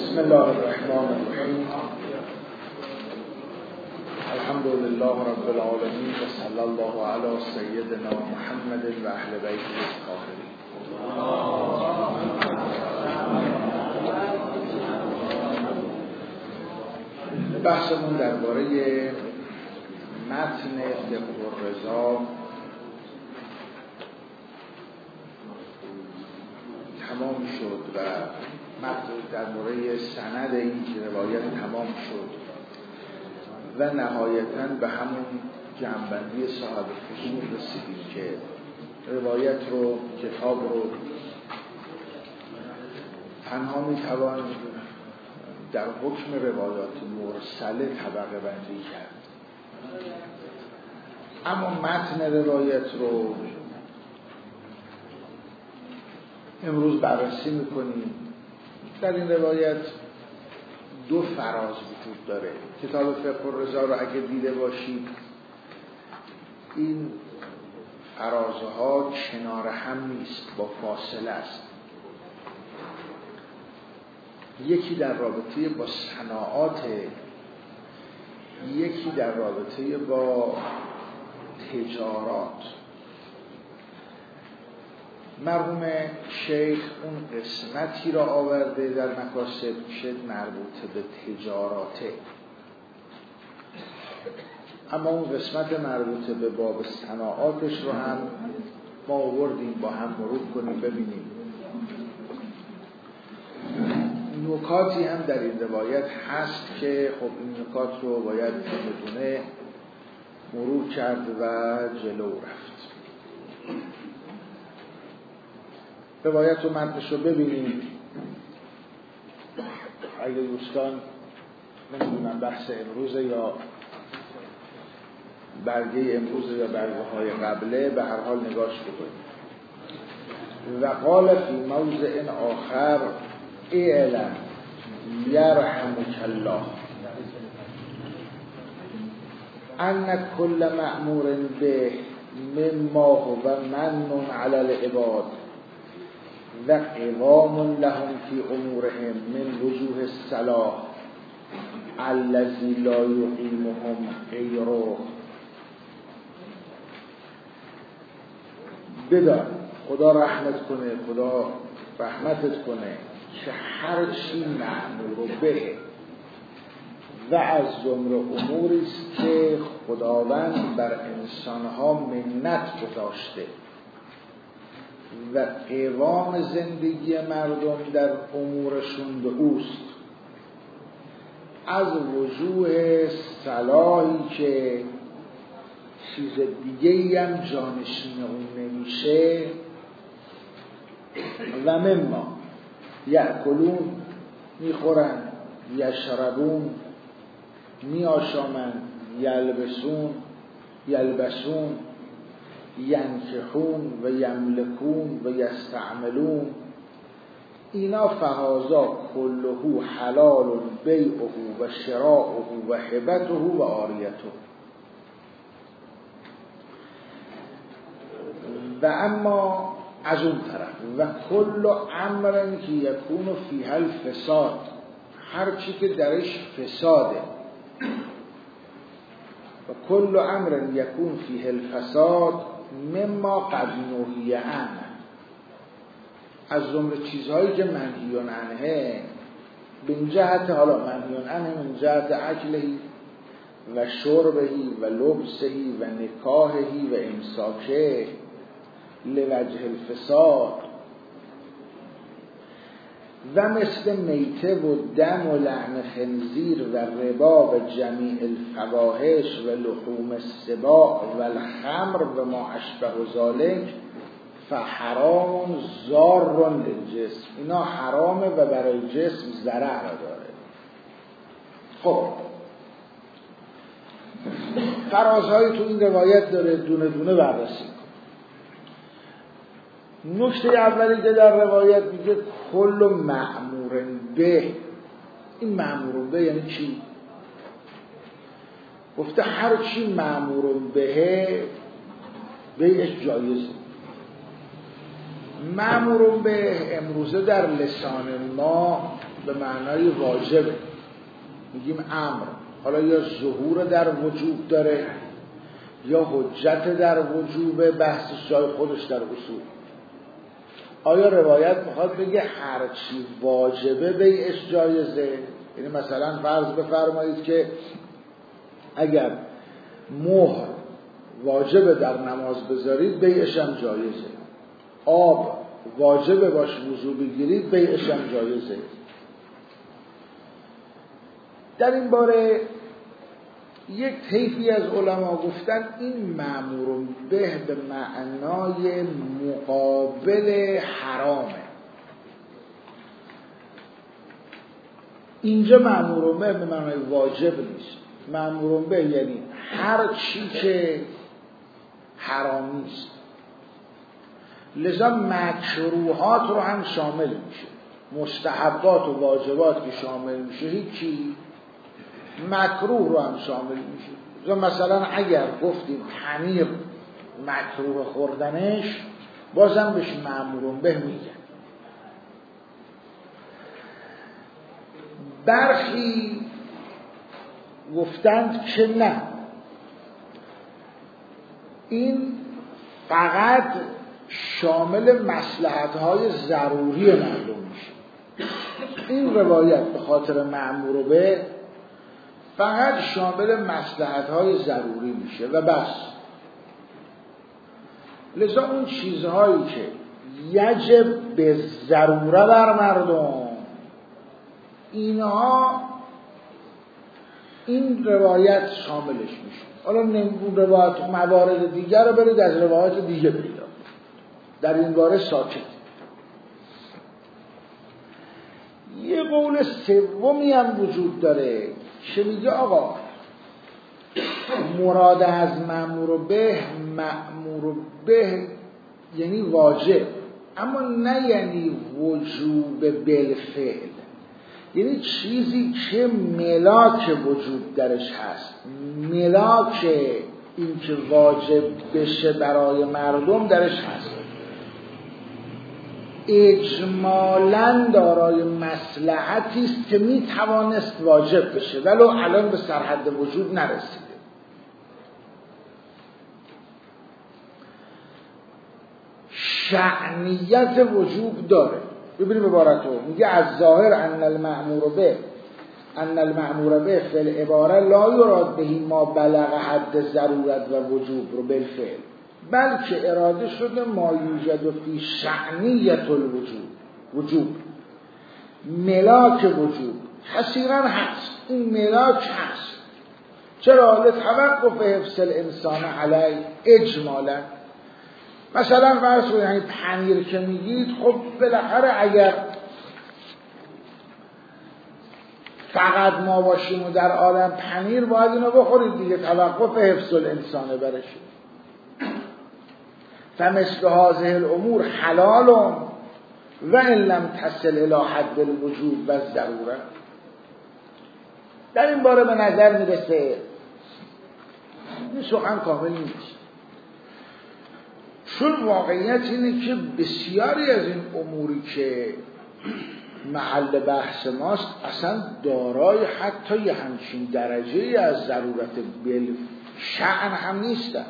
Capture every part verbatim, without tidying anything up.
بسم الله الرحمن الرحیم. الحمد لله رب العالمین و صلی الله علی سیدنا محمد و اهل بیته الطاهرین. بحثمون درباره متن فقه الرضا تمام شد و متن درباره سند این روایت تمام شد و نهایتاً به همون جنبندی صاحب فصول رسیدیم که روایت رو، کتاب رو تنها میتوان در حکم روایات مرسله طبقه بندی کرد، اما متن روایت رو امروز بررسی میکنیم. در این روایت دو فراز وجود داره. کتاب فقه الرضا رو اگه دیده باشید این فرازها کنار هم نیست، با فاصله است. یکی در رابطه با صناعات، یکی در رابطه با تجارات. مرحوم شیخ اون قسمتی را آورده در مکاسب که مربوط به تجاراته، اما اون قسمت مربوط به باب صناعاتش رو هم ما آوردیم با هم مرور کنیم ببینیم. نکاتی هم در این روایت هست که خب این نکات رو باید بدونه مرور کرد و جلو رفت. روایت و متنش رو ببینیم. اگه دوستان نمیدونم بحث امروز یا برگه امروز یا برگه های قبله، به هر حال نگاش بکنیم. و قال فی موضع آخر اعلم یرحمک الله ان کل مأمور به مما هو من علی العباد و قوام لهم فی امورهم من وجوه الصلاح الذی لا یقیمهم غیره. بدان، خدا رحمت کنه، خدا رحمتت کنه که هر چی مأمور به و از جمله اموری است که خداوند بر انسانها منت گذاشته و قوام زندگی مردم در امورشون به اوست، از وجوه صلاحی که چیز دیگه‌ای هم جانشین اون نمیشه، و مما یأکلون میخورن، یشربون میآشامن، یلبسون یلبسون ینکحون و یملکون و یستعملون، اینا فهذا کله حلال بیعه و شراؤه و هبته و عاریته. و اما از اون طرف و کل امر که یکون فیه الفساد، هر چی که درش فساده، و کل امر یکون فیه الفساد مما قد نهی عنه، از جمله چیزهایی که منهی عنه، به این جهت، حالا منهی عنه من جهت اکلهی و شربهی و لبسهی و نکاحهی و امساکه لوجه الفساد، و مثل میته و دم و لحم خنزیر و ربا و جمیع الفواحش و لحوم السباع و الخمر و ما اشبه ذلک فحرام ضار للجسم، اینا حرامه و برای جسم ضرر داره. خب فرازهایی تو این روایت داره، دونه دونه بررسی. نکته اولی که در روایت میگه کل مأمور به، این مأمور به یعنی چی؟ گفته هر چی مأمور به بیعش جایزه. مأمور به امروزه در لسان ما به معنای واجبه، میگیم امر، حالا یا ظهور در وجوب داره یا حجت در وجوب، بحثش جای خودش در اصول. آیا روایت میخواد بگه هر چی واجبه بیعش جایزه؟ یعنی مثلا فرض بفرمایید که اگر مهر واجبه در نماز بذارید بیعش هم جایزه، آب واجبه باش وضو بگیرید بیعش هم جایزه. در این باره یک طیفی از علما گفتن این مأمور به به معنای مقابل حرامه. اینجا مأمور به به معنای واجب نیست. مأمور به یعنی هر چی که حرام نیست، لذا مکروهات رو هم شامل میشه، مستحبات و واجبات که شامل میشه هیچی، مکروه رو هم شامل میشه. مثلا اگر گفتیم پنیر مکروه خوردنش، بازم بهش مأمور به میگن. برخی گفتند که نه، این فقط شامل مصلحت‌های ضروری مردم میشه. این روایت به خاطر مأمور به فقط شامل مصلحت‌های ضروری میشه و بس. لذا اون چیزهایی که یجب به ضروره بر مردم، اینها این روایت شاملش میشه. حالا نمون روایت موارد دیگر رو برید از روایت دیگه پیدا، در این باره ساکت. یه قول سومی هم وجود داره که میگه آقا مراد از مأمور به، مأمور به یعنی واجب، اما نه یعنی وجوب بالفعل، یعنی چیزی که ملاک وجود درش هست، ملاک این که واجب بشه برای مردم درش هست، اجمالاً دارای مصلحتی است که می توانست واجب بشه ولو الان به سرحد وجود نرسیده. شأنیت وجوب داره. ببینیم عبارتو، میگه از ظاهر ان المأمور به ان المأمور به فی العباره لا یراد بهی ما بلغ حد ضرورت و وجوب رو بالفعل، بلکه اراده شده ما یوجد فی شأنیت الوجوب، وجوب ملاک وجوب کثیرا هست، این ملاک هست. چرا؟ لتوقف حفظ الانسان علی اجمالا. مثلا فرض کنید یعنی پنیر که میگید، خب بالاخره اگر فقط ما باشیم و در عالم پنیر باید اینو بخورید دیگه، توقف حفظ الانسان برش. فمثل هذه الامور حلال و ان لم تصل الی حد الوجوب و الضروره. در این باره به نظر میرسه این سخن کامل نیست، چون واقعیت اینه که بسیاری از این اموری که محل بحث ماست اصلا دارای حتی یه همچین درجه از ضرورت بالشأن هم نیستند.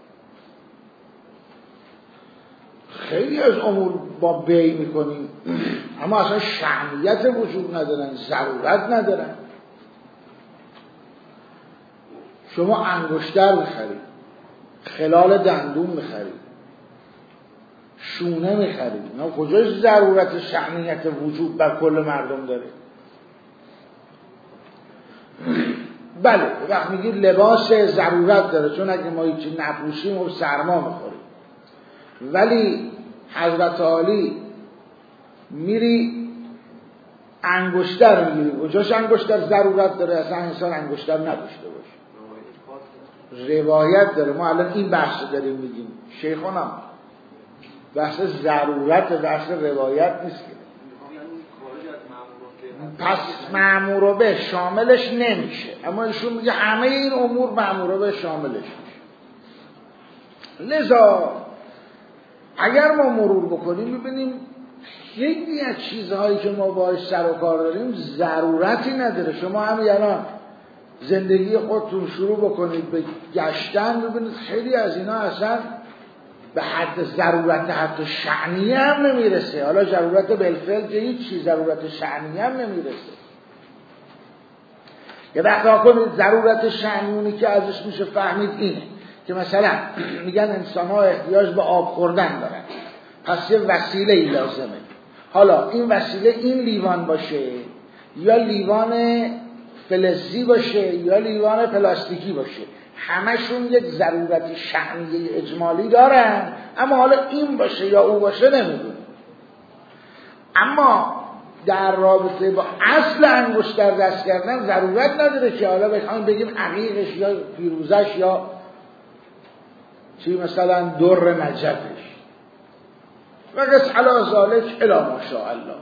خیلی از امور با بی میکنیم اما اصلا شأنیت وجود ندارن، ضرورت ندارن. شما انگشتر میخرید، خلال دندون میخرید، شونه میخرید، اینا کجاش ضرورت شأنیت وجود بر کل مردم داره؟ بله وقت میگید لباس ضرورت داره، چون اگه ما هیچی نپوشیم و سرما میخوریم، ولی حضرت عالی میری انگشتر میگیری، کجاش انگشتر ضرورت داره؟ اصلا انسان انگشتر نداشته باشه. روایت داره. ما الان این بحث داریم میگیم شیخانم، بحث ضرورت، بحث روایت نیست که. پس مأمور به شاملش نمیشه، اما ایشون میگه همه این امور مأمور به شاملش میشه. لذا اگر ما مرور بکنیم ببینیم خیلی از چیزهایی که ما باهاش سر و کار داریم ضرورتی نداره. شما همین الان زندگی خودتون شروع بکنید به گشتن، ببینید خیلی از اینا اصلا به حد ضرورت حتی شأنیه هم نمیرسه. حالا ضرورت بالفعل که هیچ چیز ضرورت شأنیه هم نمیرسه. یه وقتا کنید ضرورت شأنیونی که ازش میشه فهمید اینه که مثلا میگن انسان ها احتیاج به آب خوردن دارن، پس یه وسیله ای لازمه. حالا این وسیله این لیوان باشه یا لیوان فلزی باشه یا لیوان پلاستیکی باشه، همشون یک ضرورت شأنی اجمالی دارن، اما حالا این باشه یا اون باشه نمیدونه. اما در رابطه با اصل انگشتر دست کردن ضرورت نداره که حالا بخوایم بگیم عقیقش یا فیروزش یا چی مثلا در نجفش و قص علی ذالک الی ما شاء الله.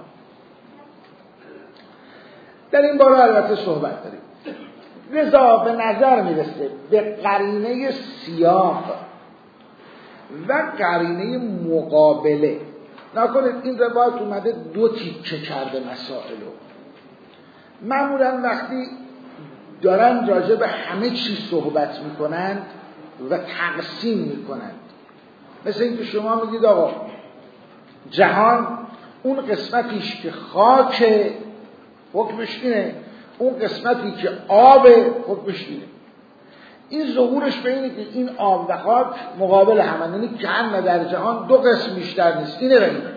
در این باره البته صحبت داریم. لذا به نظر میرسه به قرینه سیاق و قرینه مقابله، نکنید این روایت اومده دو تیکه کرده مسائلو. معمولا وقتی دارن راجع به همه چیز صحبت میکنند و تقسیم میکنند، مثل اینکه شما میگید آقا جهان اون قسمتیش که خاک حکمش اینه، اون قسمتی که آب حکمش اینه. این ظهورش به اینه که این آب و خاک مقابل هم، یعنی که هم در جهان دو قسم بیشتر نیست، اینه و اینه.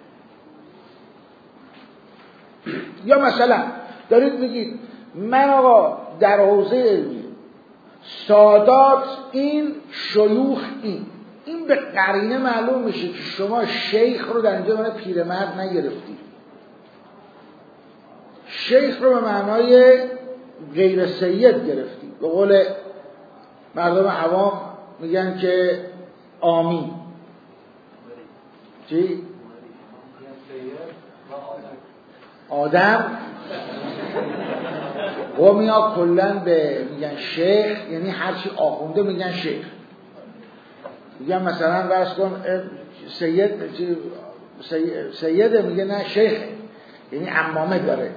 یا مثلا دارید میگید من آقا در حوزه علمی سادات این، شیوخ این، این به قرینه معلوم میشه که شما شیخ رو در اینجا من پیرمرد نگرفتید، شیخ رو به معنای غیر سید گرفتید. به قول مردم عوام میگن که آمین. چی؟ آدم قومی ها کلن به میگن شیخ، یعنی هرچی آخونده میگن شیخ. میگن مثلا فرض کن سید سیده، میگه نه شیخ، یعنی عمامه داره.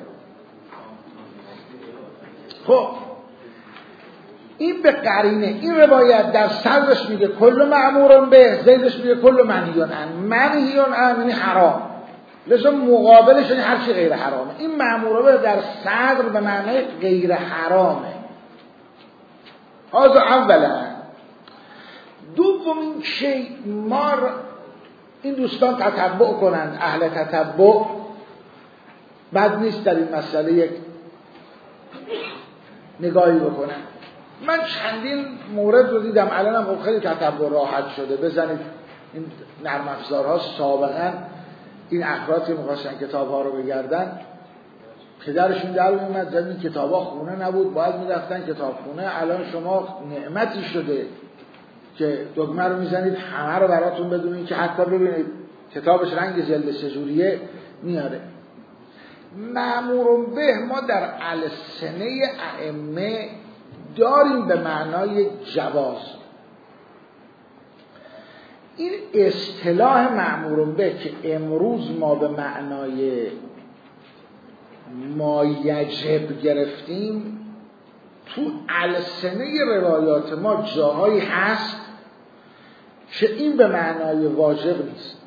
خب این به قرینه، این روایت در صدرش میگه کل مأمورن به، زیدش میگه کل منهیون عن، منهیون عن یعنی حرام، لذا مقابلش یعنی هر چی غیر حرامه. این مأمور به در صدر به معنی غیر حرامه. هذا اولا. دومین شیء، ما این دوستان تتبع کنند، اهل تتبع، بد نیست در این مسئله یک نگاهی بکنن. من چندین مورد رو دیدم، الانم خب خیلی تتبع راحت شده. بزنید این نرم افزارها سابقا این افرادی می‌خواستن کتاب‌ها رو بگردن، پدرشون در میومد زمین کتاب‌ها خونه نبود، باید می‌رفتن کتابخونه. الان شما نعمتی شده که دکمه رو میزنید همه رو براتون بدونید که حتی ببینید کتابش رنگ جلد چجوریه میاره. مأمور به ما در السنه ائمه داریم به معنای جواز. این اصطلاح مأمور به که امروز ما به معنای ما یجب گرفتیم، تو السنه روایات ما جاهایی هست که این به معنای واجب نیست.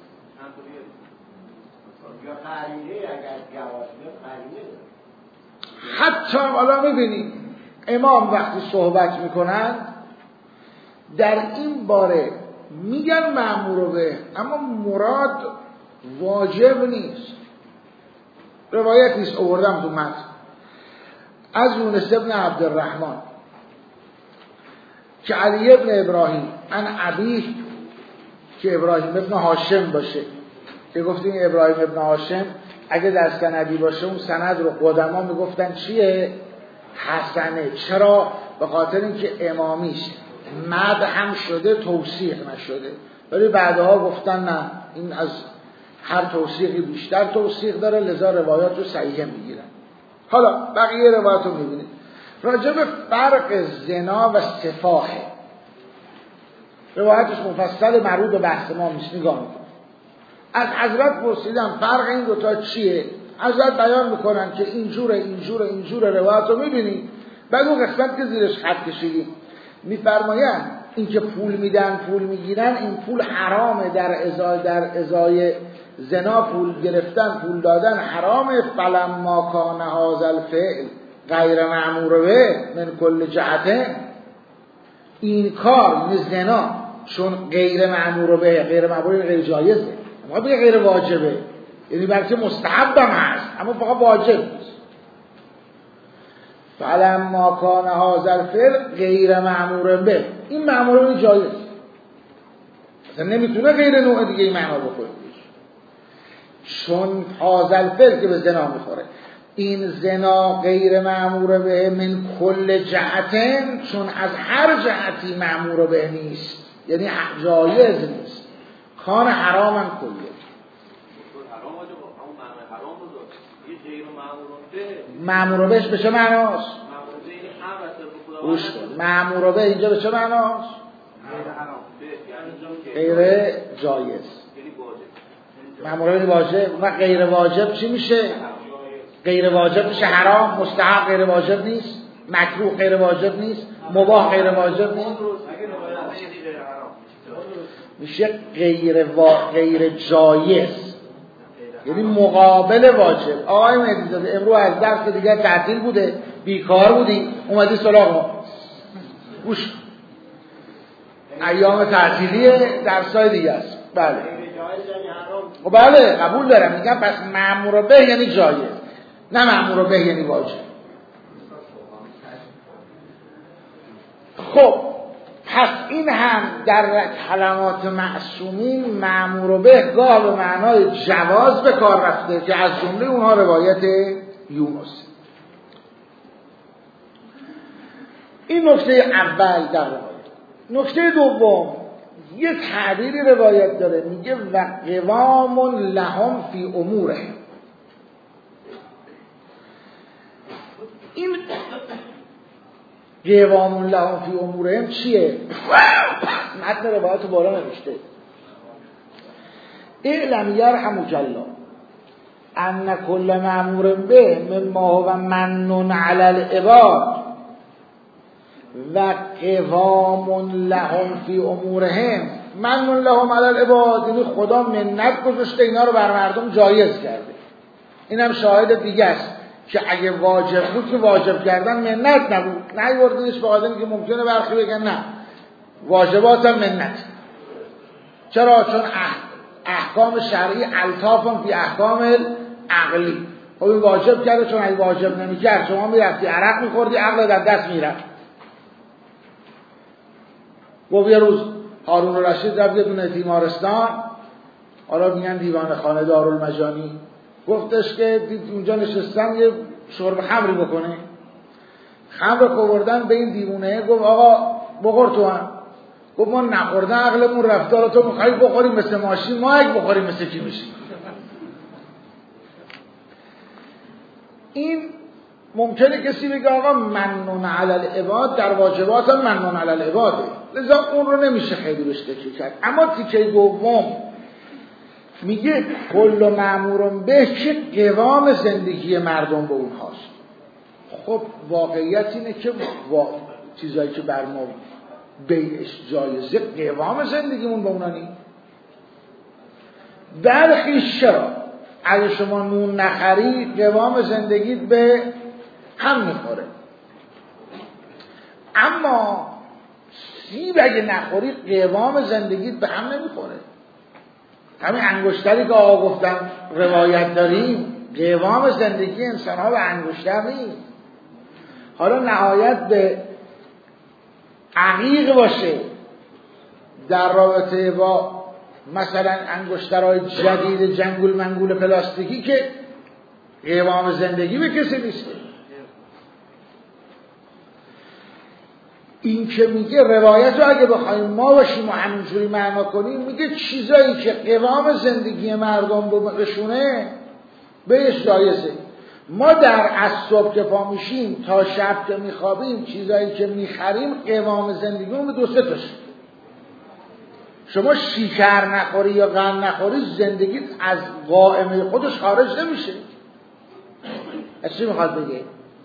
حتی حالا میبینیم امام وقتی صحبت میکنن در این باره میگن مأمور به، اما مراد واجب نیست. روایت نیست، آوردم تو متن از یونس ابن عبدالرحمن که علی ابن ابراهیم ان ابیه، که ابراهیم ابن هاشم باشه، که گفتیم ابراهیم ابن هاشم اگه در سندی باشه اون سند رو قدما میگفتن چیه؟ حسنه. چرا؟ به خاطر اینکه امامیش مد هم شده توثیق نشده، ولی بعدها گفتن نه این از هر توثیقی بیشتر توثیق داره، لذا روایات رو صحیحه میگیرن. حالا بقیه روایات رو میبینید راجع به فرق زنا و سفاحه، روایتش مفصل مربوط به بحث ما نیست، نگاه میکنید. از حضرت پرسیدم فرق این دوتا چیه؟ حضرت بیان میکنن که اینجوره اینجوره اینجوره، روایت رو میبینید. بعد اون قسمت که زیرش خط کشیدیم میفرمایند این که پول میدن پول میگیرن، این پول حرامه، در ازای در ازای زنا پول گرفتن پول دادن حرامه. فلما کان هذا الفعل غیر مأمور به من کل جهته، این کار زنا چون غیر مأمور به، غیر مأمور غیر جایزه، ما بگه غیر واجبه، یعنی بلکه مستحب هم هست اما فقط واجب نیست. فلما کان هذا الفعل غیر مأمور به، این مأمور به جایز، اصلا نمیتونه غیر نوع دیگه این معنا بکنه، چون هذا الفعل که به زنا میخوره، این زنا غیر مأمور به من کل جهتن، چون از هر جهتی مأمور به نیست، یعنی جایز نیست، کان حرام هم کلیه. مأمور بهش به چه معناست؟ مأمور به اینجا به چه معناست؟ غیر جایز. مأمور به واجب و غیر واجب چی میشه؟ غیر واجب میشه حرام، مستحب غیر واجب نیست، مکروه غیر واجب نیست، مباح غیر واجب نیست، میشه غیر وا... غیر جایز، یعنی مقابل واجب. آقای مهدی‌زاده امروز از درس دیگر تعطیل بوده، بیکار بودی، اومدی سراغ ما، گوش ایام تعطیلی درسای دیگه است. بله خب بله قبول دارم، میگم پس مأمور به یعنی جایز، نه مأمور به یعنی واجب. خب پس این هم در کلمات معصومین مأمور به گاه به معنای جواز به کار رفته که از جمله اونها روایت یونس. این نکته اول در روایت. نکته دوم یه تعبیری روایت داره، میگه و قوام لهم فی اموره. این قوام لهم فی امورهم چیه؟ متن روایت بالا نوشته اعلم یرحمک الله ان کل مأمور به مما هو من علی العباد و قوام لهم فی امورهم. من لهم علی العباد یعنی خدا منت گذاشته اینا رو بر مردم جایز کرده. اینم شاهد دیگه است که اگه واجب بود که واجب کردن منت نبود، نه وردنش به آدمی که ممکنه برخی بگن نه واجبات هم منت. چرا؟ چون احکام شرعی الطافم فی احکام عقلی. خب این واجب کرده، چون اگه واجب نمی‌کرد شما میرفتی عرق می‌خوردی، عقل در دست میرفت. گفت یه روز هارون الرشید رفت یه دونه بیمارستان، حالا میگن دیوان خانه دارالمجانی، گفتش که اونجا نشستن یه شرب خمری بکنه، خمر خوردن به این دیوونه، گفت آقا بخور تو هم. گفت ما نخوردن عقلمون رفته، حالا تو میخوایی بخوریم مثل ماشین، ما اگه بخوریم مثل کی میشیم؟ این ممکنه کسی بگه آقا منون علی العباد در واجبات هم منون علی العباده، لذا اون رو نمیشه خیلی بهش تکیه کرد. اما تیکه دوم میگه کل مأمورون به که قوام زندگی مردم به اونهاست. خب واقعیت اینه که وا... چیزایی که بر ما بیعش جایزه قوام زندگیمون به اونا نی. برخی چرا اگه شما نون نخری قوام زندگیت به هم میخوره، اما سیب اگه نخوری قوام زندگیت به هم نمیخوره. همین انگشتری که آقا گفتم روایت داریم، قوام زندگی انسان ها به انگشتر نیست. حالا نهایت به عقیق باشه در رابطه با مثلا انگشترهای جدید جنگول منگول پلاستیکی که قوام زندگی به کسی نیست. این که میگه روایت رو اگه بخوایم ما باشیم و همینجوری معنا کنیم، میگه چیزایی که قوام زندگی مردم رو بشونه بهش جایزه. ما در از صبح که پا میشیم تا شب که میخوابیم چیزایی که میخریم قوام زندگیمون به دو سه تاشه. شما شکر نخوری یا قند نخوری زندگیت از قائمه خودش خارج نمیشه. از چی میخواد بگه؟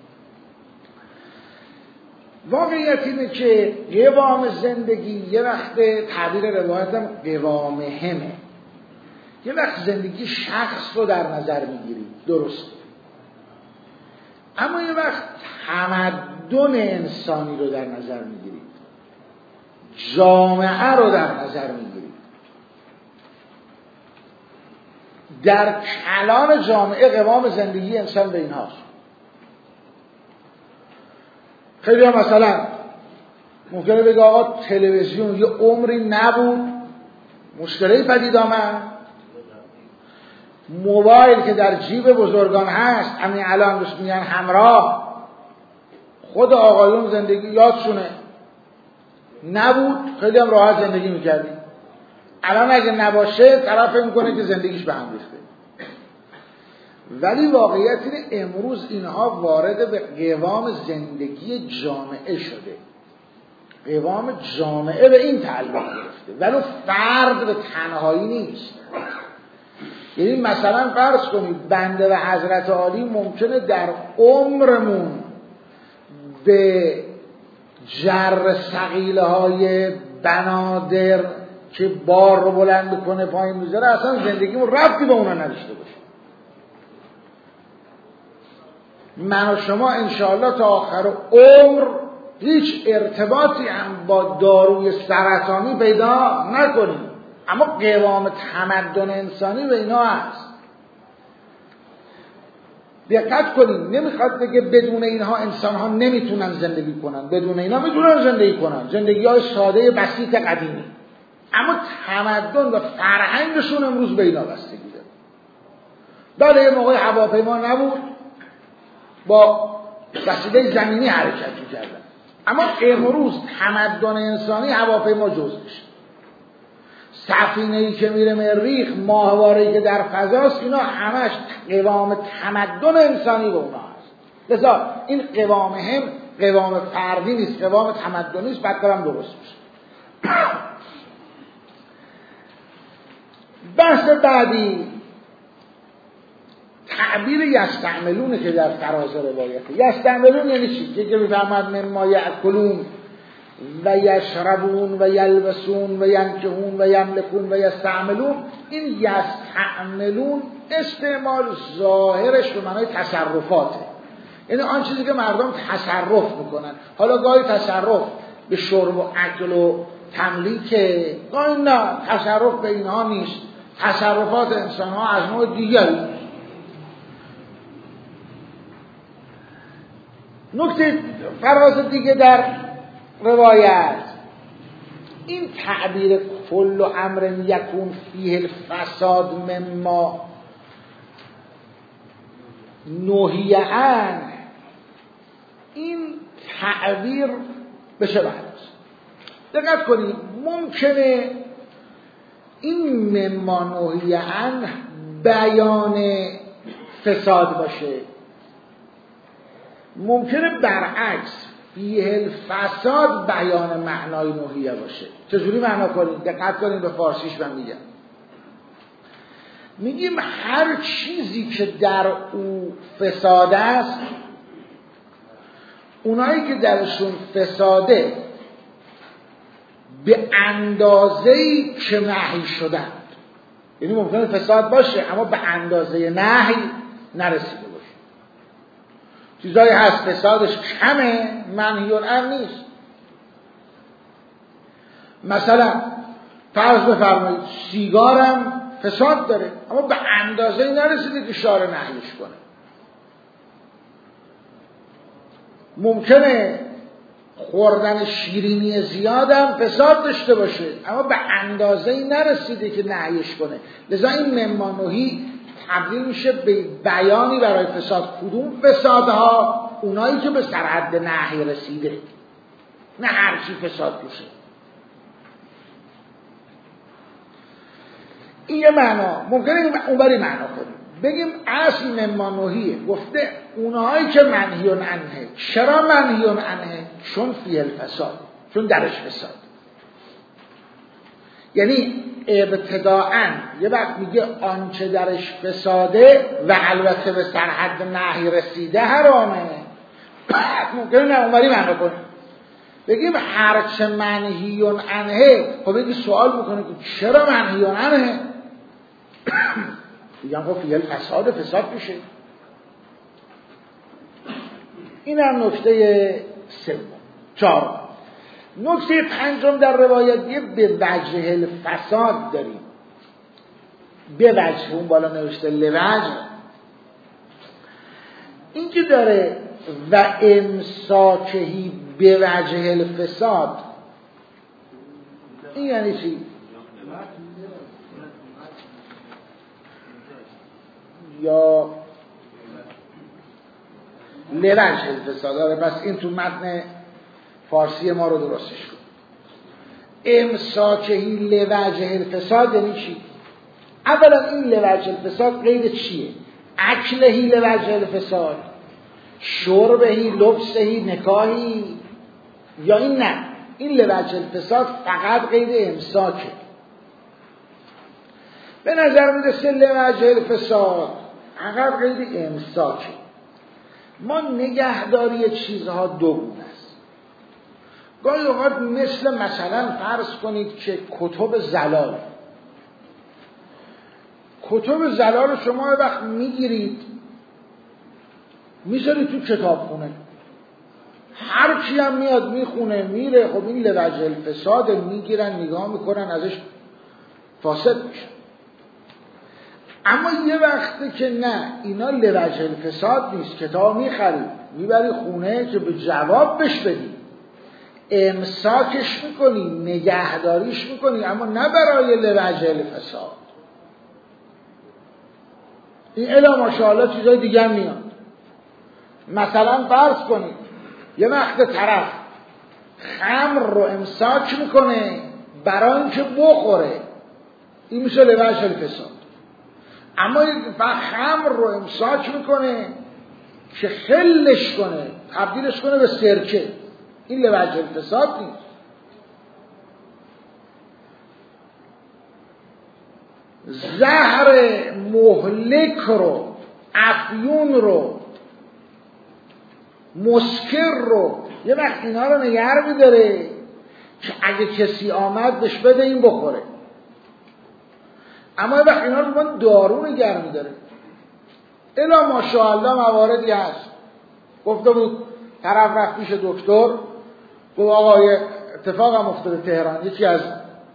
واقعیت اینه که قوام زندگی یه وقت تعبیر روایتم قوام همه، یه وقت زندگی شخص رو در نظر میگیرید، درست، اما یه وقت تمدن انسانی رو در نظر میگیرید، جامعه رو در نظر میگیرید. در کلان جامعه قوام زندگی انسان به این هاست. خیلی هم مثلا ممکنه بگه آقا تلویزیون یه عمری نبود، مشکلی پدید آمد، موبایل که در جیب بزرگان هست همین الان بهش میگن همراه، خود آقایون زندگی یادشونه نبود، خیلی هم راحت زندگی میکردیم. الان اگه نباشه طرف میکنه که زندگیش به هم ریخته. ولی واقعیت اینه امروز اینها وارد به قوام زندگی جامعه شده. قوام جامعه به این تعلق گرفته، ولی فرد به تنهایی نیست. یعنی مثلا فرض کنید بنده و حضرت عالی ممکنه در عمرمون به جر ثقیله های بنادر که بار رو بلند کنه پایین میذاره اصلا زندگیمون ربطی به اونا نداشته باشه. من و شما انشاءالله تا آخر عمر هیچ ارتباطی هم با داروی سرطانی پیدا نکنیم، اما قوام تمدن انسانی به اینا هست. دقت کنیم، نمیخواد بگه بدون اینها انسان ها نمیتونن زندگی کنن، بدون اینا میتونن زندگی کنن، زندگی های ساده بسیط قدیمی، اما تمدن و فرهنگشون امروز به اینا بستگی داره. بله یه موقع هواپیما نبود، با وسیله زمینی حرکت میکردن، اما امروز تمدن انسانی هواپیما جزءشه. سفینه‌ای که میره مریخ، ماهواره‌ای که در فضاست، اینا همش قوام تمدن انسانی به اونها هست. لذا این قوام هم قوام فردی نیست، قوام تمدنی است. بعد کارم درست میشه. بحث بعدی تعبیر یستعملونه که در فراز روایته. یستعملون یعنی چی؟ که میفهمد مما یأکلون و یشربون و یلبسون و ینکحون و یملکون و یستعملون. این یستعملون استعمال ظاهرش به معنای تصرفاته، یعنی آن چیزی که مردم تصرف میکنن. حالا گاهی تصرف به شرب و اکل و تملیکه، گاهی نه، تصرف به اینها نیست. تصرفات انسان ها از نوع دیگری. نکته فراز دیگه در روایت، این تعبیر کل امر یکون فیه الفساد مما نهی عنه، این تعبیر به چه معناست؟ دقت کنید، ممکنه این مما نهی عنه بیان فساد باشه، ممکنه برعکس فیه الفساد بیان معنای نهیه باشه. چجوری معنا کنید؟ دقت کنید به فارسیش من میگم. میگیم هر چیزی که در او فساد است، اونایی که درشون فساده به اندازه‌ای که نهی شدند، یعنی ممکنه فساد باشه اما به اندازه نهی نرسیده باشه. چیزایی هست فسادش کمه، منهی عنه نیست. مثلا فرض بفرمایید سیگارم فساد داره اما به اندازه نرسیده که شارع نهیش کنه. ممکنه خوردن شیرینی زیادم فساد داشته باشه اما به اندازه نرسیده که نهیش کنه. لذا این مما نهی تبدیل میشه به بیانی برای فساد. کدوم فسادها؟ اونایی که به سرحد نهی رسیده، نه هر چی فساد توشه. این یه معنا. ممکنه اونوری معنا کنیم، بگیم اصل مما نهیه، گفته اونایی که منهی عنه. چرا منهی عنه؟ چون فیه الفساد، چون درش فساد. یعنی ابتداعاً یه وقت میگه آنچه درش فساده و البته به سرحد نهی رسیده حرامه، ممکنه نهوری معنی کنه بگیم هرچه منهیون عنه. خب بگی سوال میکنه که چرا منهیون عنه؟ میگم خب فیه الفساد، فساد میشه. این هم نکته سوم. چهار نکته پنجم در روایت یه به وجه الفساد داریم. به وجه، اون بالا نوشته لوجه، این که داره و امساکهی به وجه الفساد، این یعنی چی؟ یا لوجه الفساد. آره پس این تو متن فارسی ما رو درستش کن. امساکهی لوجه الفساد یعنی چی؟ اولا این لوجه الفساد قید چیه؟ اکلهی لوجه الفساد، شربهی، لبسهی، نکاهی، یا این نه این لوجه الفساد فقط قید امساکه. به نظر میرسه لوجه الفساد فقط قید امساکه. ما نگهداری چیزها دو گونه است. گاهی اوقات مثل مثلا فرض کنید که کتب زلال، کتب زلال رو شما یه وقت میگیرید میذارید تو کتابخونه، هر کی هم میاد میخونه میره، خب این لوجه الفساد، میگیرن نگاه میکنن ازش فاسد میشه. اما یه وقته که نه، اینا لوجه الفساد نیست، کتاب میخری میبری خونه که به جواب بش بدی، امساکش میکنی، نگهداریش میکنی، اما نه برای لوجه الفساد. این الا ماشاءالله چیزای دیگه هم میاد. مثلا فرض کنید یه وقت طرف خمر رو امساک میکنه برای اینکه بخوره، این میشه لوجه الفساد. اما خمر رو امساک میکنه که خلش کنه، تبدیلش کنه به سرکه، این لوجه الفساد نیست. زهر مهلک رو، افیون رو، مسکر رو یه وقت اینا رو نگه می‌داره که اگه کسی آمد بهش بده این بخوره، اما یه وقت اینا رو من دارو نگه می‌داره. الا ماشاءالله مواردی هست. گفته بود طرف رفت پیش دکتر، گفت آقا یه اتفاق هم افتاده تهران، یکی از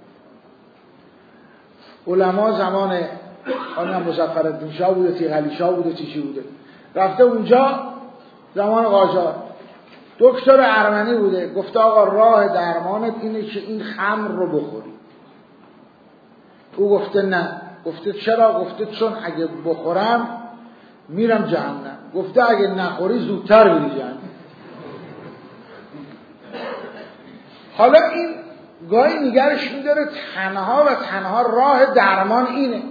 علما زمان آنها مظفرالدین شاه بوده، تیغعلی شاه بوده، چی چی بوده، رفته اونجا زمان قاجار، دکتر ارمنی بوده، گفته آقا راه درمانت اینه که این خمر رو بخوری. او گفته نه. گفته چرا؟ گفته چون اگه بخورم میرم جهنم. گفته اگه نخوری زودتر میری جهنم. حالا این گاهی نگرش میداره تنها و تنها راه درمان اینه.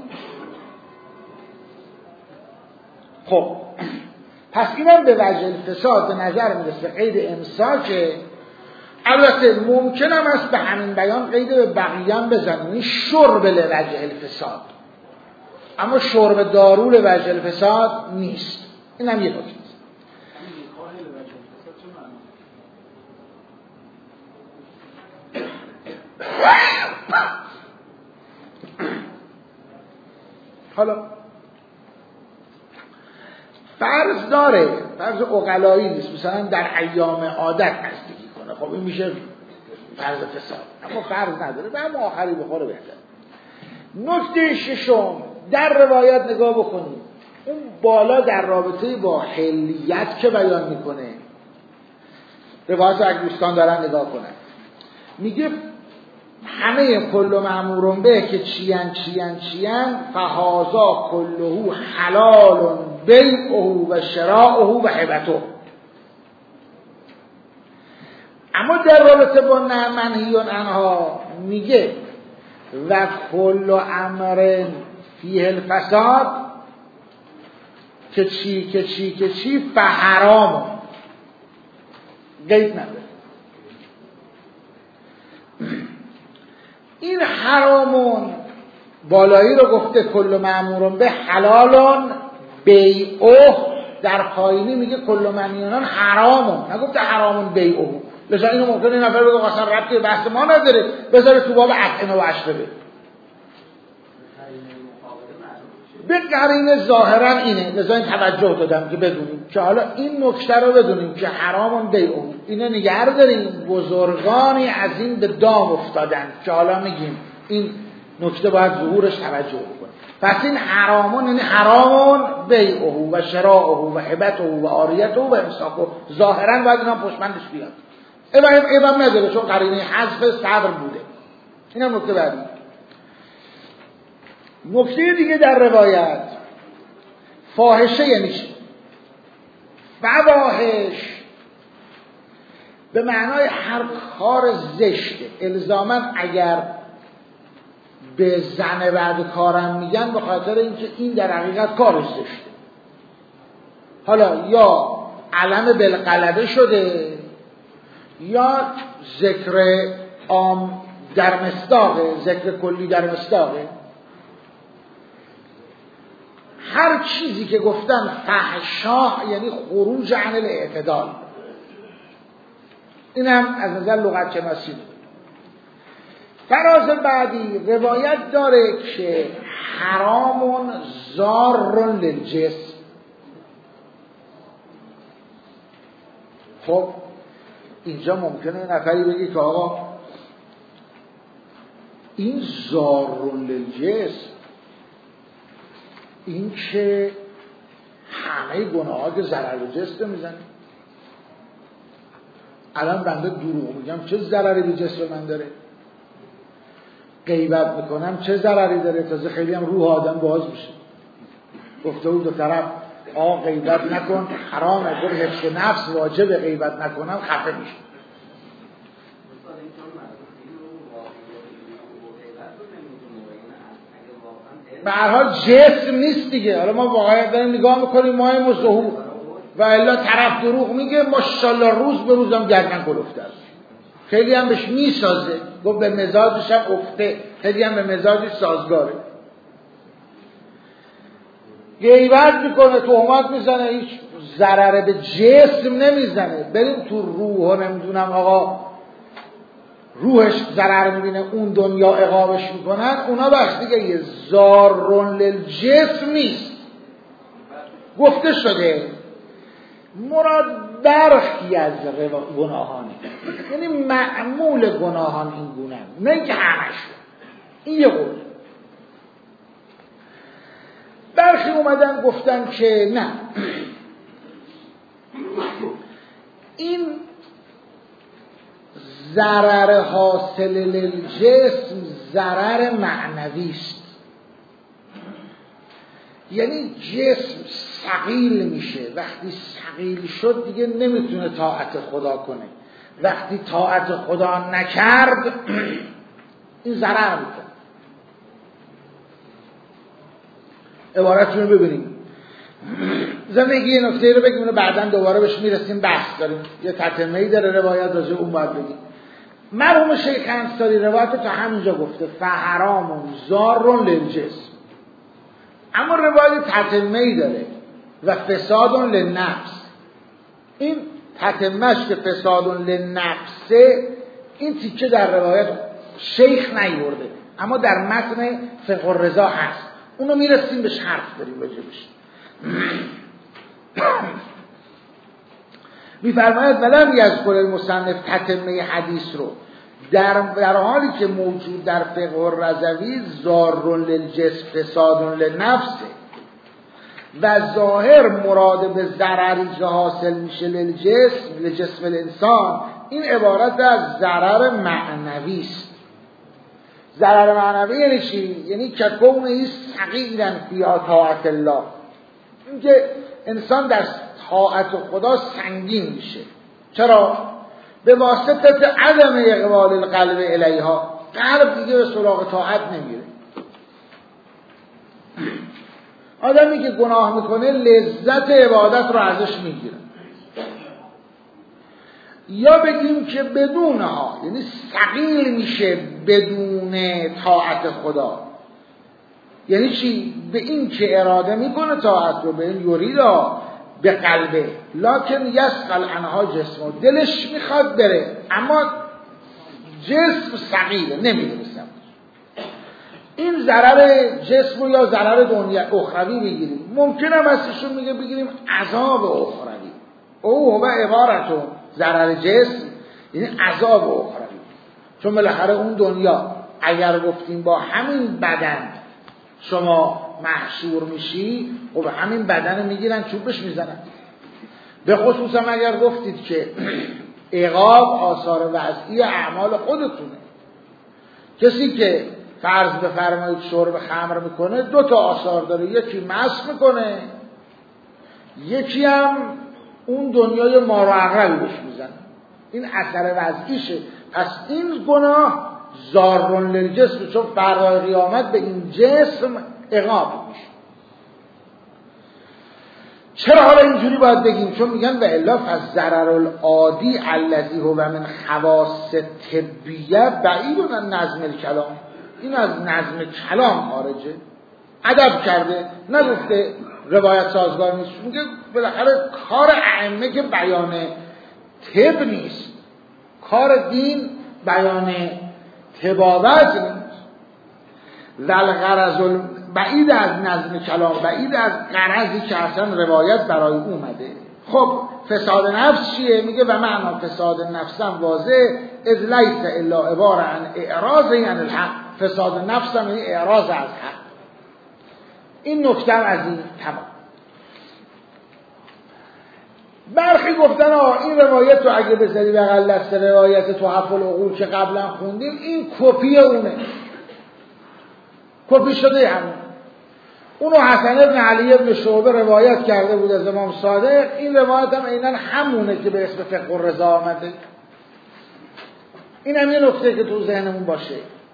خب پس اینم به وجه الفساد به نظر میرسه قید امساکه. البته ممکن هم است به همین بیان قید به بقیه هم بزنیم، شرب لوجه الفساد، اما شرب دارو لوجه الفساد نیست. این هم یه نکته. حالا فرض داره، فرض عقلایی نیست، مثلا در ایام عادت نزدیکی کنه، خب این میشه فرض فساد، اما فرض نداره و اما آخری بخوره بهتر. نکته ششم در روایت نگاه بکنید، اون بالا در رابطه با حلیت که بیان میکنه، روایت اگه دوستان دارن نگاه کنن، میگه همه کل مأمورون به که چیان چیان چیان فهازا کلهو حلال بیعه و شراعه و هبته. اما در رابطه با منهیون عنها میگه و کل امر فیه الفساد که چی که چی که چی فحرام، قید نداره. این حرامون بالایی رو گفته کل مأمورون به حلالون بیعه، در پایینی میگه کل منیونان حرامون، نگفته حرامون بیعه. لذا اینو ممکنه این نفر بگه اصلا ربطی به بحث ما نداره، بذاره تو باب اطعمه و اشربه. به قرینه ظاهرا اینه، لذا این توجه دادم که بدونیم که حالا این نکته رو بدونیم که حرامون بیعه، اینو نگه داریم. بزرگانی از این به دام افتادن که حالا میگیم این نکته باید ظهورش توجه بکنیم. پس این حرامون یعنی حرامون بیعه و شراعه و هبته و عاریته و امساکه، ظاهرا باید اینا پشمندش بیاد. ایوام ایوام نداره چون قرینه حذف صبر بوده. این هم نکته بعدی. نکته دیگه در روایت، فاحشه یعنی چی؟ فواحش به معنای هر کار زشته. الزاماً اگر به زن بعد کارم میگن به خاطر اینکه این در حقیقت کارش زشته. حالا یا علم بالغلبه شده یا ذکر عام در مصداقه، ذکر کلی در مصداقه. هر چیزی که گفتن فحشا یعنی خروج عن الاعتدال. این هم از نظر لغت شناسی. فراز بعدی روایت داره که حرامون ضار للجسم. خب اینجا ممکنه نفری بگی که آقا این ضار للجسم، این که همه گناه ها که ضرر به جسم میزنه. الان بنده دروغ میگم چه ضرری به جسم من داره؟ غیبت میکنم چه ضرری داره؟ تازه خیلی هم روح آدم باز میشه. گفته بود دو طرف آقا غیبت نکن حرامه، گفت حفظ نفس واجب، غیبت نکنم خفه میشه. به هر حال جسم نیست دیگه. حالا ما واقعا داریم نگاه میکنیم مایم و ظهور و الا طرف دروغ میگه ماشاءالله روز به روزم گردن کلفته است. خیلی هم بهش میسازه، گفت به مزاجش هم افته، خیلی هم به مزاجش سازگاره. غیبت میکنه، تهمت میزنه، هیچ ضرر به جسم نمیزنه. بریم تو روح ها، نمیدونم آقا روحش ضرر میبینه اون دنیا عقابش میکنن، اونا بخش دیگه یه ضار للجسم نیست. گفته شده مراد برخی از گناهانه، یعنی معمول گناهان این گونه، نه که همش. این یه قول. برخی اومدن گفتن که نه، این ضرر حاصل للجسم ضرر معنوی است. یعنی جسم ثقیل میشه، وقتی ثقیل شد دیگه نمیتونه طاعت خدا کنه، وقتی طاعت خدا نکرد این ضرر میکنه. عبارتون رو ببینیم. زمینگی یه نکته رو بگیم، بعداً دوباره بهش میرسیم، بحث داریم، یه تتمه‌ای داره روایت راجع اون باید بگیم. مرحوم شیخ انصاری روایت رو تا همینجا گفته فحرامون ضار للجسم، اما روایت تتمه‌ای داره و فساد للنفس. این تتمه‌اش که فساد للنفس، این تیکه در روایت شیخ نیورده اما در متن فقه الرضا هست، اونو میرسیم بهش حرف داریم راجبش. میفرماید ولم یذکر المصنف تتمه حدیث رو در در حالی که موجود در فقه الرضوی ضار للجسم فساد للنفس و ظاهر مراد به ضرری که حاصل میشه للجسم لجسم الانسان، این عبارت از ضرر معنوی است. ضرر معنوی یعنی چی؟ یعنی که کونه ثقیلا فی طاعت الله، اینکه انسان در طاعت خدا سنگین میشه. چرا؟ به واسطه عدم اقبال القلب الیها، قلب دیگه به سراغ طاعت نمیره. آدمی که گناه میکنه لذت عبادت رو ازش میگیره. یا بگیم که بدونها، یعنی ثقیل میشه بدون میخونه طاعت خدا. یعنی چی؟ به این که اراده میکنه طاعت رو، به این یوریدا به قلبه، لکن یسقل عنها جسمه، دلش میخواد بره اما جسم ثقیله نمیره. این ضرر جسم یا ضرر دنیا اخروی بگیریم. ممکنه واسهشون میگه بگیریم عذاب اخروی، او هو عبارتون ضرر جسم یعنی عذاب اخروی. چون بالاخره اون دنیا اگر گفتیم با همین بدن شما محشور میشی، خب همین بدن میگیرن چوبش میزنن. به خصوص هم اگر گفتید که عقاب آثار وضعی اعمال خودتونه. کسی که فرض بفرمایید شرب خمر میکنه دو تا آثار داره، یکی مست میکنه، یکی هم اون دنیای ما رو عقل بهش میزنه. این اثر وضعیشه. پس این گناه ضارٌ للجسم، چون فردا قیامت به این جسم عقاب میشه. چرا حالا اینجوری باید بگیم؟ چون میگن و الا فالضرر العادی الذی هو من خواص طبیه بعید عن نظم الکلام. این از نظم کلام خارجه، ادب کرده، نگفته روایت سازگار نیست. میگه بالاخره کار ائمه که بیان طب نیست، کار دین بیان طبابت نیست. والغرض بعید از نظم کلام، بعید از غرضی که اصلا روایت برای اومده. خب فساد نفس چیه؟ میگه و معنا فساد نفس هم واضح، اذ لیس الا عباره عن اعراض عن الحق. فساد نفس هم یعنی اعراض از حق. این نکته از این تمام. برخی گفتن آه این روایت رو اگه بذاری بغل دست روایت تحف العقول که قبلا خوندیم، این کپی اونه، کپی شده همون. اونو حسن ابن علی ابن شعبه روایت کرده بود از امام صادق. این روایت هم عیناً همونه که به اسم فقه الرضا آمده. این هم یه نکته که تو ذهنمون باشه.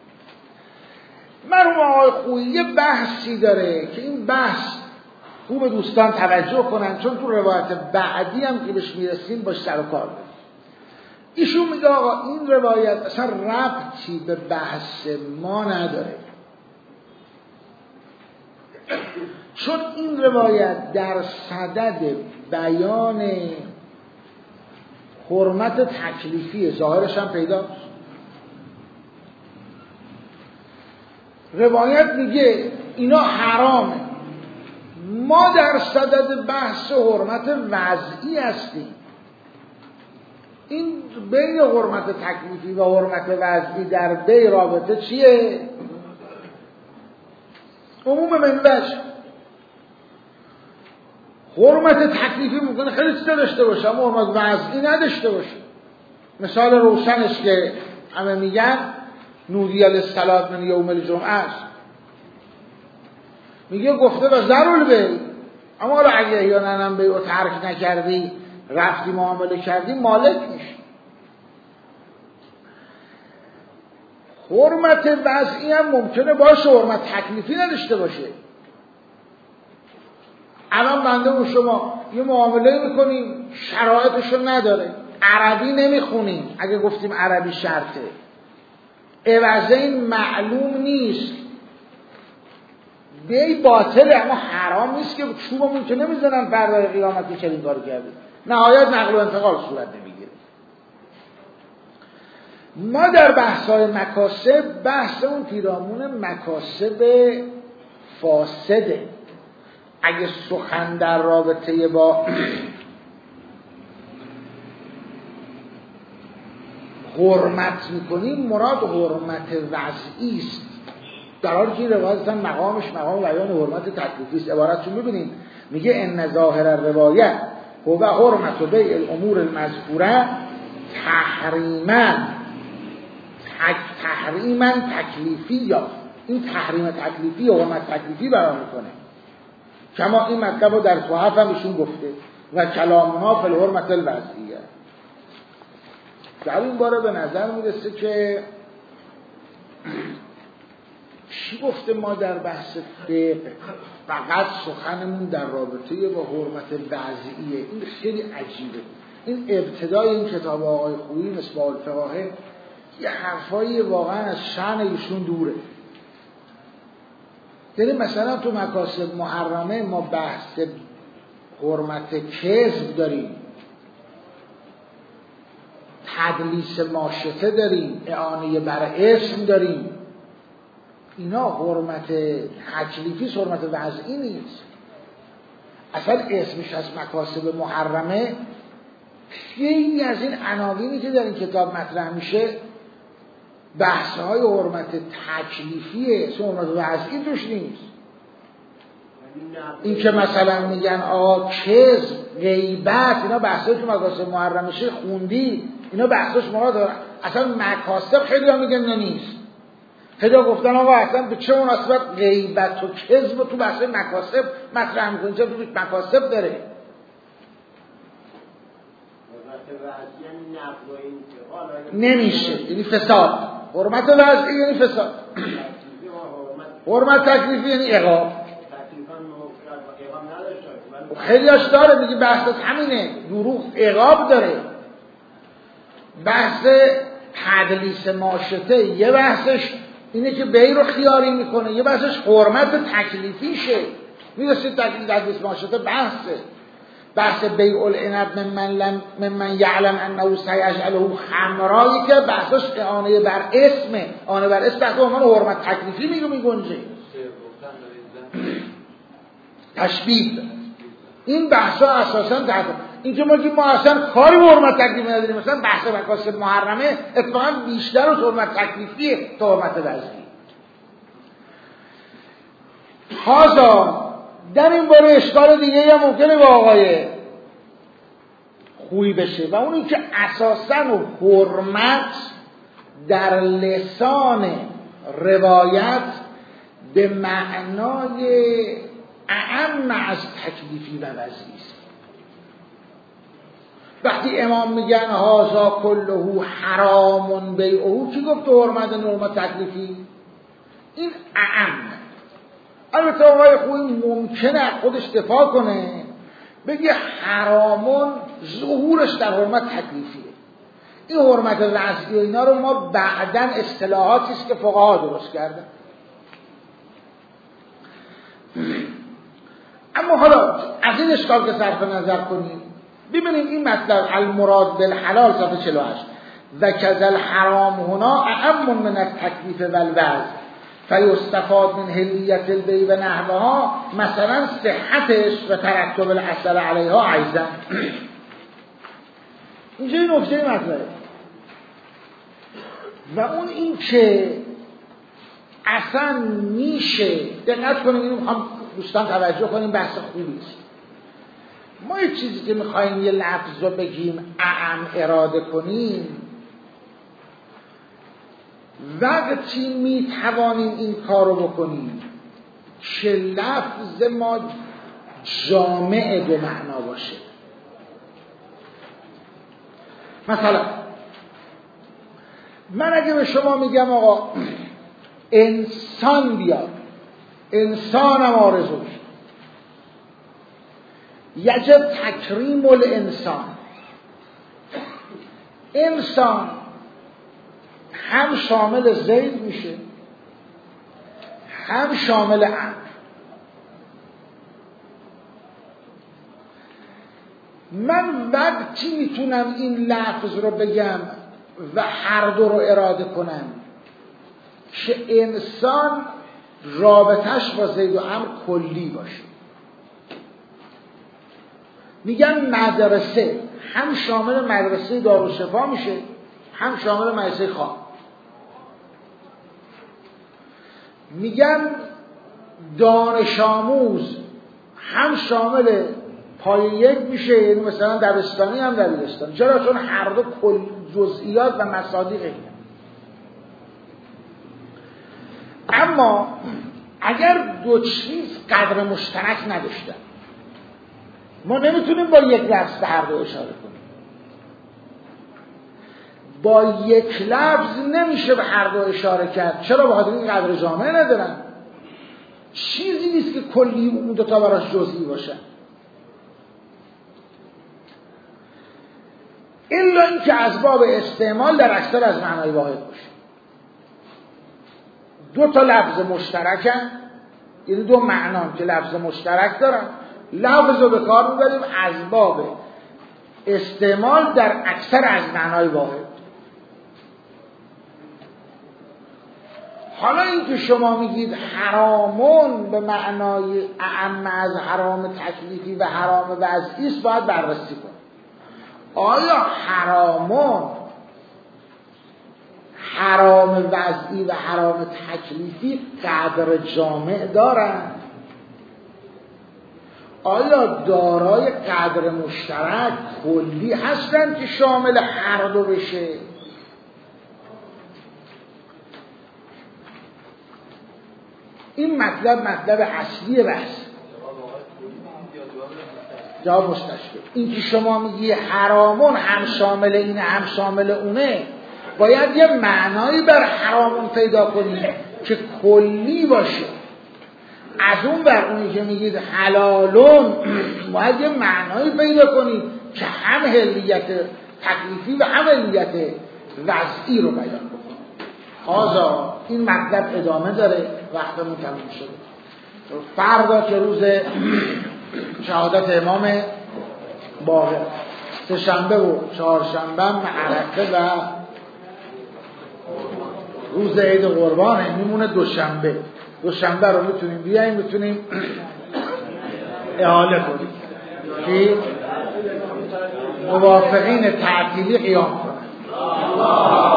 مرحوم آقای خویی یه بحثی داره که این بحث خوب دوستان توجه کنن، چون تو روایت بعدی هم که بهش میرسیم باش سر و کار داریم. ایشون میگه آقا این روایت اصلا ربطی به بحث ما نداره، چون این روایت در صدد بیان حرمت تکلیفی، ظاهرش هم پیداست. روایت میگه اینا حرامه، ما در صدد بحث حرمت وضعی هستیم. این بین حرمت تکلیفی و حرمت وضعی در بین رابطه چیه؟ عموم منبش. حرمت تکلیفی ممکنه خیلی چیزا داشته باشه اما حرمت وضعی نداشته باشه. مثال روشنش که همه میگن نودی للصلاة من یوم الجمعه است. میگه گفته و ضرور بی، اما حالا اگه یا ننم بی و ترک نکردی رفتی معامله کردی مالک میشی. حرمت وضعی هم ممکنه باشه، حرمت تکلیفی نداشته باشه. الان بنده و شما یه معامله میکنیم شرایطشو نداره، عربی نمیخونیم، اگه گفتیم عربی شرطه، عوضه این معلوم نیست، بی باطله اما حرام نیست که چوبمون که نمیزنن فردای قیامت که چنین کارو کردیم. نهایت نقل و انتقال صورت نمیگیره. ما در بحث‌های مکاسب بحث اون پیرامون مکاسب فاسده. اگه سخن در رابطه با حرمت میکنیم مراد حرمت وضعی است، در حالی که روایت مقامش مقام بیان حرمت تکلیفی است. عبارتشو ببینید، میگه ان ظاهر الروایه هو حرمت بیع الامور المذکوره تحریما تک تحریما تکلیفی، یا این تحریم تکلیفی و حرمت تکلیفی بیان میکنه. کما این مطلب رو در تحف هم ایشون گفته و کلامها فی الحرمت الوضعیه. در این باره به نظر میرسه که چی گفته ما در بحث فقه فقط سخنمون در رابطه با حرمت وضعیه. این خیلی عجیبه. این ابتدای این کتاب آقای خویی مصباح الفقاهه یه حرفایی واقعا از شأن ایشون دوره. یعنی مثلا تو مکاسب محرمه ما بحث حرمت کذب داریم، تدلیس ماشطه داریم، اعانه بر اسم داریم. اینا حرمت تکلیفی، حرمت وضعی نیست. اصلا اسمش از مکاسب محرمه. خیلی از این عناوینی که در این کتاب مطرح میشه بحث‌های حرمت تکلیفیه، حرمت وضعی توش نیست. این که مثلا میگن آقا کذب، غیبت، اینا بحثایی که مکاسب محرمه شه خوندی، اینا بحثاش مراد داره. اصلا مکاسب خیلی ها میگن نه نیست. خیلی ها گفتن آقا اصلا به چه مناسبت غیبت و کذب تو بحث مکاسب مطرح میکنی؟ چه تو مکاسب داره؟ نمیشه، یعنی فساد. حرمت وضعی یعنی فساد. حرمت تکلیفی یعنی عقاب. خیلی هاش داره، میگه بحث همینه. دروغ عقاب داره. بحث تدلیس ماشطه یه بحثش اینه که بی رو خیاری میکنه، یه بحثش حرمت تکلیفیشه. میرسید تدلیس ماشطه بحثه. بحث بیع العنب ممن لم ممن یعلم انه سیجعله خمرایی که بحثش اعانه بر اسمه. اعانه بر اسم تحت عنوان حرمت تکلیفی میگه میگنجه. تشبیه این بحثا اساسا تحت این که ما که ما اصلا کاری به حرمت تکلیفی نداریم. مثلا بحث مکاسب محرمه اتفاقا بیشتر از حرمت تکلیفیه تا حرمت وضعی. هازا در این باره اشکال دیگه هم ممکنه با آقای خویی بشه و اونی که اساساً حرمت در لسان روایت به معنای اعم از تکلیفی و وضعی است. وقتی امام میگن هازا کله حرام بیعه، کی گفت حرمت حرمت تکلیفی؟ این اعم. البته آقای خویی ممکنه خودش دفاع کنه بگه حرامون ظهورش در حرمت تکلیفیه. این حرمت وضعی و اینا رو ما بعداً اصطلاحاتی است که فقها درست کردن. اما حالا از این اشکال که صرف نظر کنیم ببینیم این مطلب المراد بالحلال صفحه چهل و هشت و کذل حرام هنا اعم من التکلیف و الوضع فیستفاد من حلیت البیع و نحوها، مثلا صحتش و ترتب الاثر علیها ایضا. اینجا این نکته مطلبه و اون این که اصلا میشه دقت کنیم، اینو میخوام دوستان توجه کنیم، بحث خوبی است. ما یه چیزی که میخوایم یه لفظ رو بگیم اعم اراده کنیم، وقتی میتوانیم این کار رو بکنیم که لفظ ما جامع به معنا باشه. مثلا من اگه به شما میگم آقا انسان بیاد، انسانم آرزوش، یجب تکریم الانسان. انسان هم شامل زید میشه هم شامل عمر. من وقتی میتونم این لفظ رو بگم و هر دو رو اراده کنم که انسان رابطش با زید و عمر کلی باشه. میگن مدرسه هم شامل مدرسه دارالشفا میشه هم شامل مدرسه خواب. میگن دانش آموز هم شامل پای یک میشه، یعنی مثلا دبستانی هم دبیرستان. چرا؟ چون هر دو کل جزئیات و مصادیقه. اما اگر دو چیز قدر مشترک نداشتن، ما نمیتونیم با یک لفظ هر دو اشاره کنیم. با یک لفظ نمیشه به هر دو اشاره کرد. چرا؟ بخاطر این قدر جامعه ندارن. چیزی نیست که کلی اون دو تا براش جزئی باشه. الا اینکه از باب استعمال در اکثر از معنای واحد باشه. دو تا لفظ مشترکن، یعنی دو معنان که لفظ مشترک دارن، لفظ رو به کار میبریم از باب استعمال در اکثر از معنای واحد. حالا این که شما میگید حرامون به معنای اعم از حرام تکلیفی و حرام وضعی است، باید بررسی کنید آیا حرامون حرام وضعی و حرام تکلیفی قدر جامع دارند؟ آیا دارای قدر مشترک کلی هستند که شامل هر دو بشه؟ این مطلب مطلب اصلی بحث. جواب مستشکل. این که شما میگی حرامون هم شامل اینه هم شامل اونه، باید یه معنایی بر حرامون پیدا کنید که کلی باشه. از اون بر اونی که میگید حلالون، باید یه معنایی پیدا کنید که هم حلیت تکلیفی و هم حلیت وضعی رو بیان کنید. آزا این مطلب ادامه داره، وقتمون تموم شده. فردا که روز شهادت امام باقر، سه شنبه و چهارشنبه عرفه و روز عید قربانه، میمونه دوشنبه. دوشنبه رو میتونیم بیاییم، میتونیم احاله کنیم که موافقین تعطیلی قیام کنن.